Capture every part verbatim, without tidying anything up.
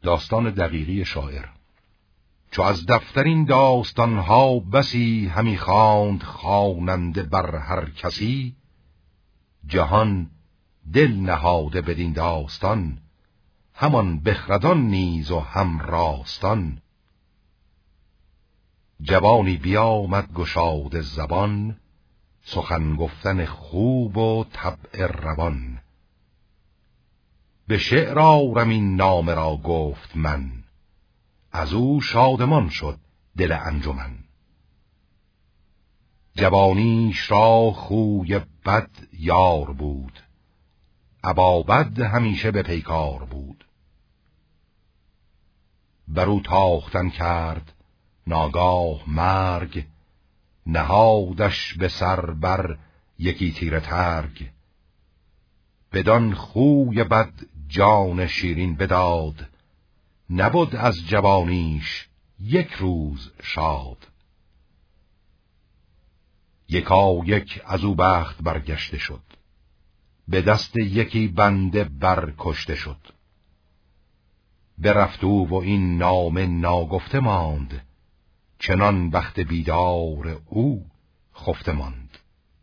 داستان دقیقی شاعر. چو از دفتر این داستانها بسی همی خواند خواننده بر هر کسی، جهان دل نهاده بدین داستان، همان بخردان نیز و هم راستان. جوانی بیامد گشاده زبان، سخن گفتن خوب و طبع روان. به شعر آرم این نامه را گفت من، از او شادمان شد دل انجمن. جوانیش را خوی بد یار بود، ابا بد همیشه به پیکار بود. برو تاختن کرد ناگاه مرگ، نهادش به سر بر یکی تیر ترگ. بدان خوی بد جان شیرین بداد، نبود از جوانیش یک روز شاد. یکا یک از او بخت برگشته شد، به دست یکی بنده برکشته شد. برفت او و این نامه ناگفته ماند، چنان بخت بیدار او خفته ماند.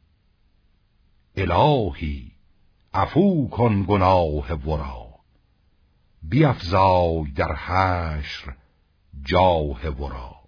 الهی عفو کن گناه ورا، بیفزای در حشر جاه ورا.